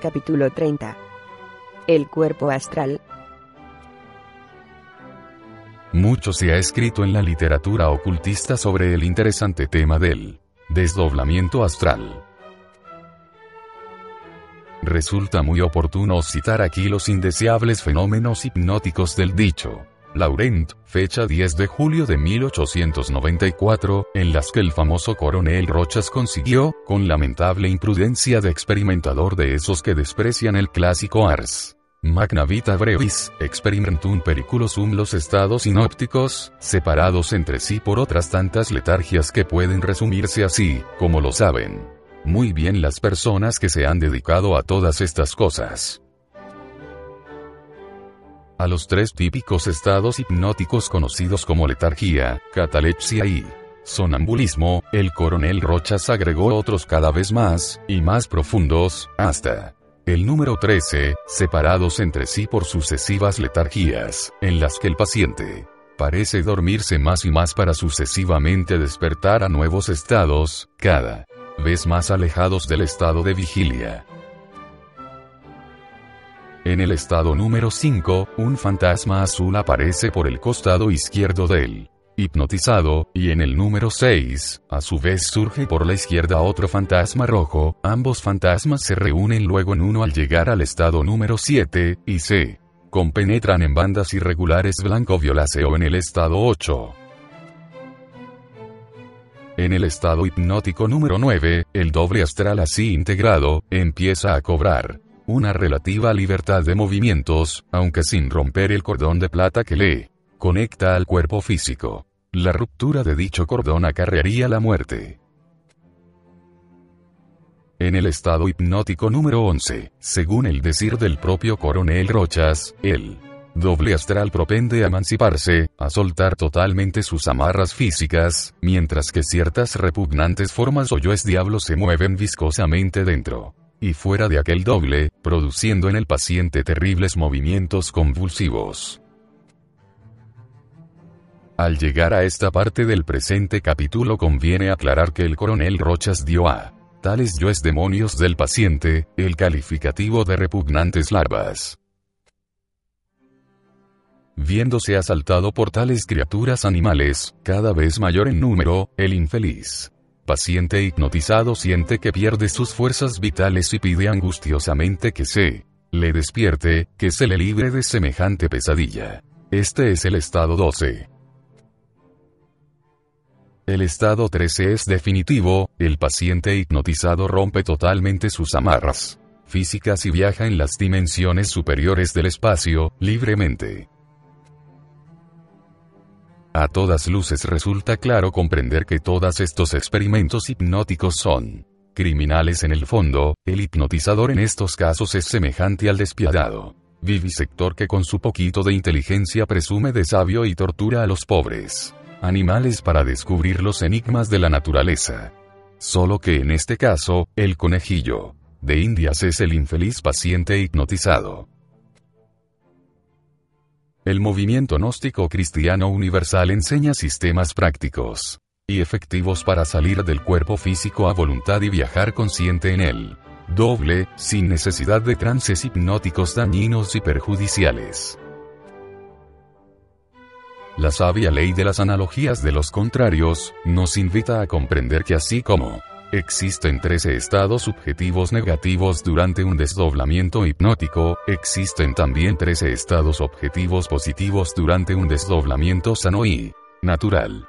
Capítulo 30. El cuerpo astral. Mucho se ha escrito en la literatura ocultista sobre el interesante tema del desdoblamiento astral. Resulta muy oportuno citar aquí los indeseables fenómenos hipnóticos del dicho Laurent, fecha 10 de julio de 1894, en las que el famoso coronel Rochas consiguió, con lamentable imprudencia de experimentador de esos que desprecian el clásico ars magna vita brevis, experimentum periculosum, los estados sinópticos, separados entre sí por otras tantas letargias que pueden resumirse así, como lo saben muy bien las personas que se han dedicado a todas estas cosas. A los tres típicos estados hipnóticos conocidos como letargía, catalepsia y sonambulismo, el coronel Rochas agregó otros cada vez más, y más profundos, hasta el número 13, separados entre sí por sucesivas letargías, en las que el paciente parece dormirse más y más para sucesivamente despertar a nuevos estados, cada vez más alejados del estado de vigilia. En el estado número 5, un fantasma azul aparece por el costado izquierdo del hipnotizado, y en el número 6, a su vez surge por la izquierda otro fantasma rojo. Ambos fantasmas se reúnen luego en uno al llegar al estado número 7, y se compenetran en bandas irregulares blanco-violáceo en el estado 8. En el estado hipnótico número 9, el doble astral así integrado, empieza a cobrar una relativa libertad de movimientos, aunque sin romper el cordón de plata que le conecta al cuerpo físico. La ruptura de dicho cordón acarrearía la muerte. En el estado hipnótico número 11, según el decir del propio coronel Rochas, el doble astral propende a emanciparse, a soltar totalmente sus amarras físicas, mientras que ciertas repugnantes formas o yoes diablos se mueven viscosamente dentro y fuera de aquel doble, produciendo en el paciente terribles movimientos convulsivos. Al llegar a esta parte del presente capítulo conviene aclarar que el coronel Rochas dio a tales yoes demonios del paciente el calificativo de repugnantes larvas. Viéndose asaltado por tales criaturas animales, cada vez mayor en número, el infeliz paciente hipnotizado siente que pierde sus fuerzas vitales y pide angustiosamente que se le despierte, que se le libre de semejante pesadilla. Este es el estado 12. El estado 13 es definitivo. El paciente hipnotizado rompe totalmente sus amarras físicas y viaja en las dimensiones superiores del espacio, libremente. A todas luces resulta claro comprender que todos estos experimentos hipnóticos son criminales en el fondo. El hipnotizador en estos casos es semejante al despiadado vivisector que con su poquito de inteligencia presume de sabio y tortura a los pobres animales para descubrir los enigmas de la naturaleza. Solo que en este caso, el conejillo de Indias es el infeliz paciente hipnotizado. El movimiento gnóstico cristiano universal enseña sistemas prácticos y efectivos para salir del cuerpo físico a voluntad y viajar consciente en él doble, sin necesidad de trances hipnóticos dañinos y perjudiciales. La sabia ley de las analogías de los contrarios nos invita a comprender que así como existen 13 estados subjetivos negativos durante un desdoblamiento hipnótico, existen también 13 estados objetivos positivos durante un desdoblamiento sano y natural.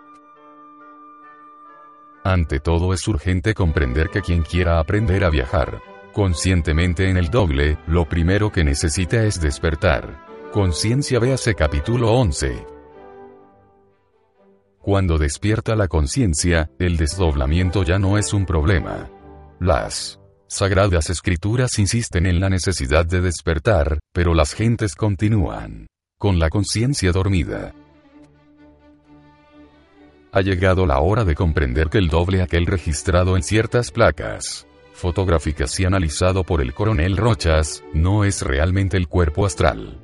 Ante todo es urgente comprender que quien quiera aprender a viajar conscientemente en el doble, lo primero que necesita es despertar conciencia. Véase capítulo 11. Cuando despierta la conciencia, el desdoblamiento ya no es un problema. Las sagradas escrituras insisten en la necesidad de despertar, pero las gentes continúan con la conciencia dormida. Ha llegado la hora de comprender que el doble aquel registrado en ciertas placas fotográficas y analizado por el coronel Rochas, no es realmente el cuerpo astral.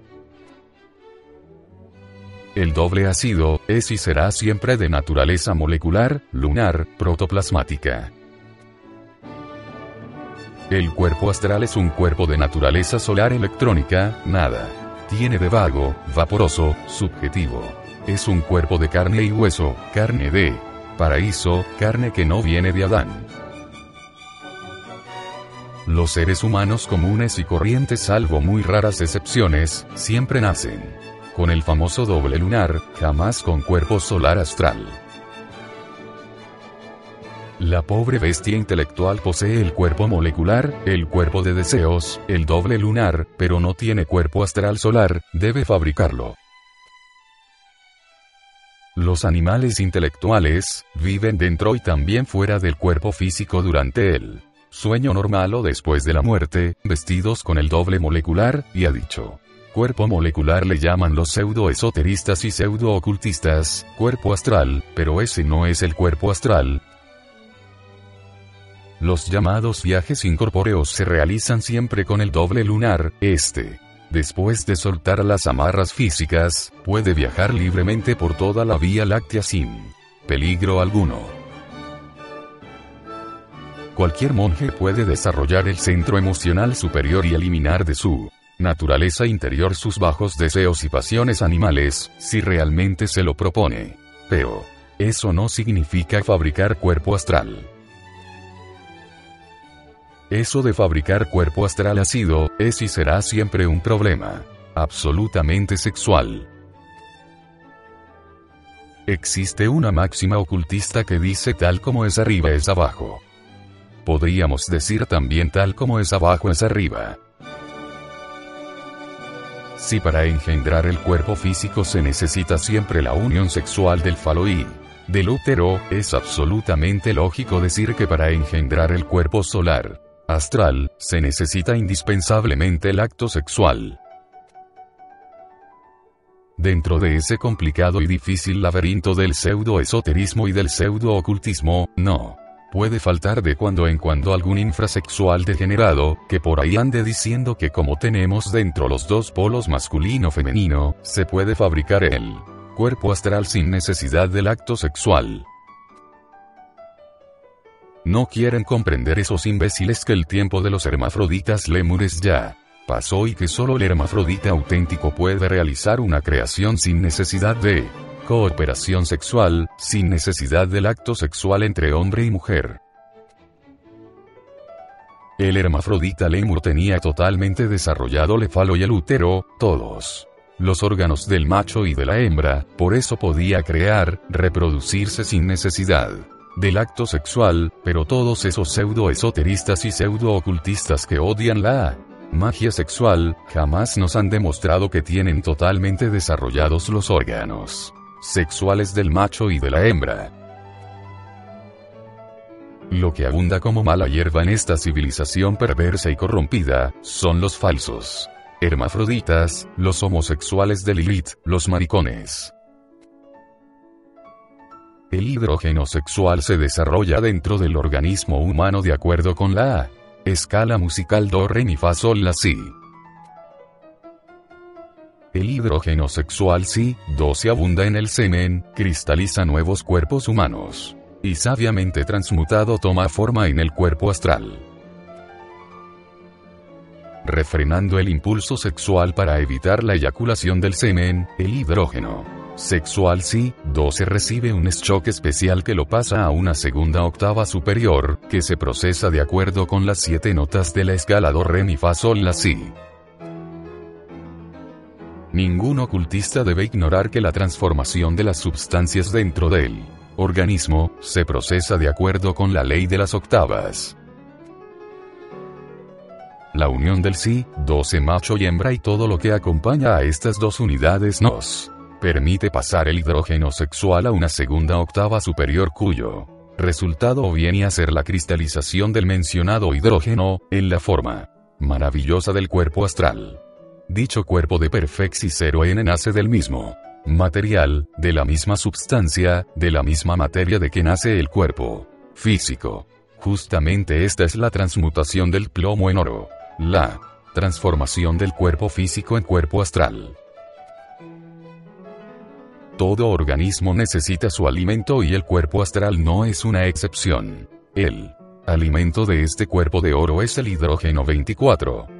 El doble ha sido, es y será siempre de naturaleza molecular, lunar, protoplasmática. El cuerpo astral es un cuerpo de naturaleza solar electrónica, nada tiene de vago, vaporoso, subjetivo. Es un cuerpo de carne y hueso, carne de paraíso, carne que no viene de Adán. Los seres humanos comunes y corrientes, salvo muy raras excepciones, siempre nacen con el famoso doble lunar, jamás con cuerpo solar astral. La pobre bestia intelectual posee el cuerpo molecular, el cuerpo de deseos, el doble lunar, pero no tiene cuerpo astral solar, debe fabricarlo. Los animales intelectuales viven dentro y también fuera del cuerpo físico durante el sueño normal o después de la muerte, vestidos con el doble molecular, y a dicho cuerpo molecular le llaman los pseudo-esoteristas y pseudo-ocultistas, cuerpo astral, pero ese no es el cuerpo astral. Los llamados viajes incorpóreos se realizan siempre con el doble lunar, después de soltar las amarras físicas, puede viajar libremente por toda la Vía Láctea sin peligro alguno. Cualquier monje puede desarrollar el centro emocional superior y eliminar de su naturaleza interior sus bajos deseos y pasiones animales, si realmente se lo propone. Pero eso no significa fabricar cuerpo astral. Eso de fabricar cuerpo astral ha sido, es y será siempre un problema absolutamente sexual. Existe una máxima ocultista que dice tal como es arriba es abajo. Podríamos decir también tal como es abajo es arriba. Si para engendrar el cuerpo físico se necesita siempre la unión sexual del falo y del útero, es absolutamente lógico decir que para engendrar el cuerpo solar astral, se necesita indispensablemente el acto sexual. Dentro de ese complicado y difícil laberinto del pseudo-esoterismo y del pseudo-ocultismo, no puede faltar de cuando en cuando algún infrasexual degenerado, que por ahí ande diciendo que como tenemos dentro los dos polos masculino-femenino, se puede fabricar el cuerpo astral sin necesidad del acto sexual. No quieren comprender esos imbéciles que el tiempo de los hermafroditas lémures ya pasó y que solo el hermafrodita auténtico puede realizar una creación sin necesidad de cooperación sexual, sin necesidad del acto sexual entre hombre y mujer. El hermafrodita lémur tenía totalmente desarrollado el falo y el útero, todos los órganos del macho y de la hembra, por eso podía crear, reproducirse sin necesidad del acto sexual, pero todos esos pseudo-esoteristas y pseudo-ocultistas que odian la magia sexual, jamás nos han demostrado que tienen totalmente desarrollados los órganos sexuales del macho y de la hembra. Lo que abunda como mala hierba en esta civilización perversa y corrompida, son los falsos hermafroditas, los homosexuales de Lilith, los maricones. El hidrógeno sexual se desarrolla dentro del organismo humano de acuerdo con la escala musical do re mi fa sol la si. El hidrógeno sexual si, do se abunda en el semen, cristaliza nuevos cuerpos humanos, y sabiamente transmutado toma forma en el cuerpo astral. Refrenando el impulso sexual para evitar la eyaculación del semen, el hidrógeno sexual si, do se recibe un shock especial que lo pasa a una segunda octava superior, que se procesa de acuerdo con las 7 notas de la escala do re mi fa sol la si. Ningún ocultista debe ignorar que la transformación de las sustancias dentro del organismo se procesa de acuerdo con la ley de las octavas. La unión del si, do se macho y hembra y todo lo que acompaña a estas dos unidades nos permite pasar el hidrógeno sexual a una segunda octava superior cuyo resultado viene a ser la cristalización del mencionado hidrógeno, en la forma maravillosa del cuerpo astral. Dicho cuerpo de Perfexi 0n nace del mismo material, de la misma substancia, de la misma materia de que nace el cuerpo físico. Justamente esta es la transmutación del plomo en oro, la transformación del cuerpo físico en cuerpo astral. Todo organismo necesita su alimento y el cuerpo astral no es una excepción. El Alimento de este cuerpo de oro es el hidrógeno 24.